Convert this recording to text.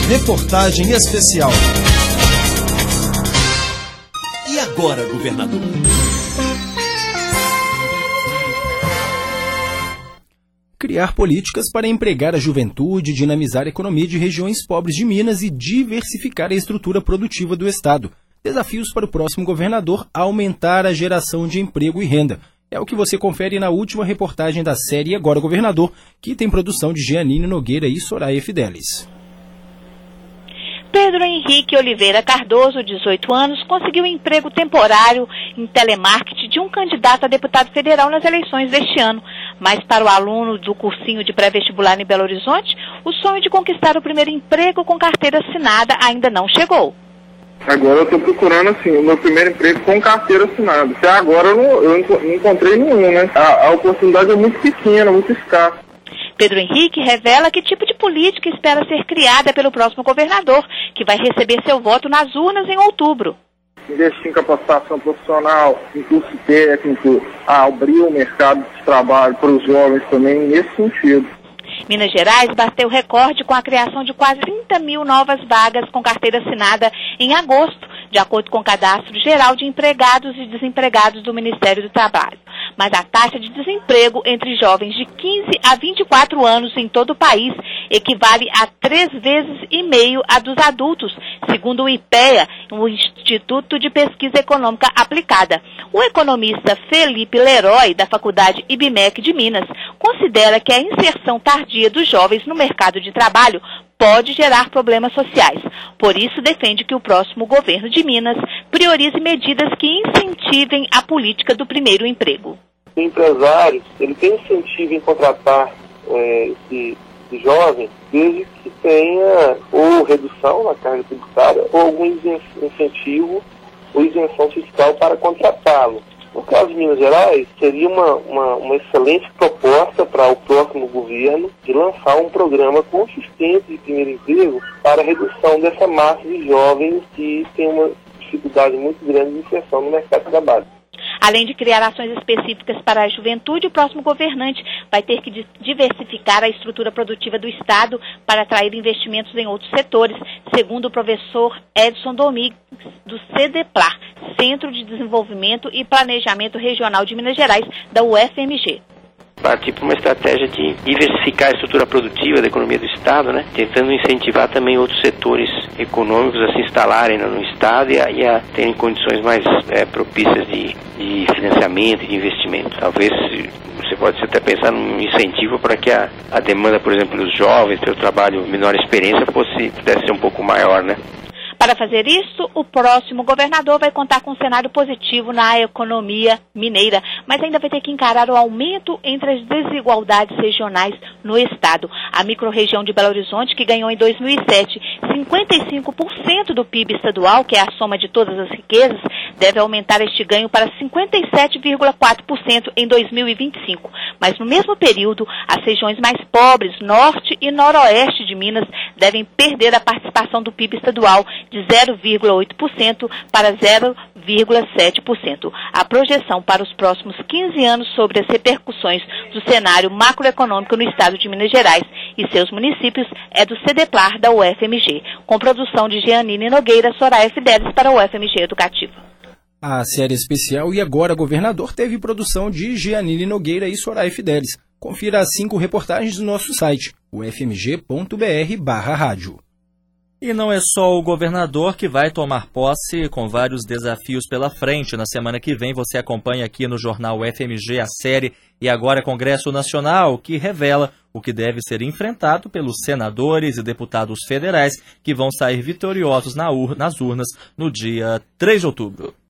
Reportagem especial. E agora, governador? Criar políticas para empregar a juventude, dinamizar a economia de regiões pobres de Minas e diversificar a estrutura produtiva do Estado. Desafios para o próximo governador: aumentar a geração de emprego e renda. É o que você confere na última reportagem da série Agora Governador, que tem produção de Jeanine Nogueira e Soraya Fidelis. Pedro Henrique Oliveira Cardoso, 18 anos, conseguiu um emprego temporário em telemarketing de um candidato a deputado federal nas eleições deste ano. Mas para o aluno do cursinho de pré-vestibular em Belo Horizonte, o sonho de conquistar o primeiro emprego com carteira assinada ainda não chegou. Agora eu estou procurando assim, o meu primeiro emprego com carteira assinada. Até agora eu não encontrei nenhum, né? A oportunidade é muito pequena, muito escassa. Pedro Henrique revela que tipo de política espera ser criada pelo próximo governador, que vai receber seu voto nas urnas em outubro. Investir em capacitação profissional, em curso técnico, abrir o mercado de trabalho para os jovens também, nesse sentido. Minas Gerais bateu recorde com a criação de quase 30 mil novas vagas com carteira assinada em agosto, de acordo com o Cadastro Geral de Empregados e Desempregados do Ministério do Trabalho. Mas a taxa de desemprego entre jovens de 15 a 24 anos em todo o país equivale a 3,5 vezes a dos adultos, segundo o IPEA, o Instituto de Pesquisa Econômica Aplicada. O economista Felipe Leroy, da Faculdade IBMEC de Minas, considera que a inserção tardia dos jovens no mercado de trabalho pode gerar problemas sociais. Por isso, defende que o próximo governo de Minas priorize medidas que incentivem a política do primeiro emprego. O empresário, ele tem incentivo em contratar esse jovem, desde que tenha ou redução na carga tributária ou algum incentivo ou isenção fiscal para contratá-lo. No caso de Minas Gerais, seria uma excelente proposta para o próximo governo de lançar um programa consistente de primeiro emprego para a redução dessa massa de jovens que tem uma dificuldade muito grande de inserção no mercado de trabalho. Além de criar ações específicas para a juventude, o próximo governante vai ter que diversificar a estrutura produtiva do Estado para atrair investimentos em outros setores, segundo o professor Edson Domingues, do CDPLAR, Centro de Desenvolvimento e Planejamento Regional de Minas Gerais, da UFMG. Partir para uma estratégia de diversificar a estrutura produtiva da economia do Estado, né? Tentando incentivar também outros setores econômicos a se instalarem no Estado e a terem condições mais propícias de financiamento e de investimento. Talvez você pode até pensar num incentivo para que a demanda, por exemplo, dos jovens, pelo trabalho menor experiência, pudesse ser um pouco maior, né? Para fazer isso, o próximo governador vai contar com um cenário positivo na economia mineira, mas ainda vai ter que encarar o aumento entre as desigualdades regionais no Estado. A microrregião de Belo Horizonte, que ganhou em 2007 55% do PIB estadual, que é a soma de todas as riquezas, deve aumentar este ganho para 57,4% em 2025. Mas no mesmo período, as regiões mais pobres, norte e noroeste de Minas, devem perder a participação do PIB estadual de 0,8% para 0,7%. A projeção para os próximos 15 anos sobre as repercussões do cenário macroeconômico no estado de Minas Gerais e seus municípios é do CDPLAR da UFMG, com produção de Jeanine Nogueira, Soraya Fidelis para a UFMG Educativa. A série especial E Agora Governador teve produção de Jeanine Nogueira e Soraya Fidelis. Confira as 5 reportagens no nosso site, ufmg.br/rádio. E não é só o governador que vai tomar posse, com vários desafios pela frente. Na semana que vem você acompanha aqui no Jornal UFMG a série E Agora Congresso Nacional, que revela o que deve ser enfrentado pelos senadores e deputados federais que vão sair vitoriosos nas urnas no dia 3 de outubro.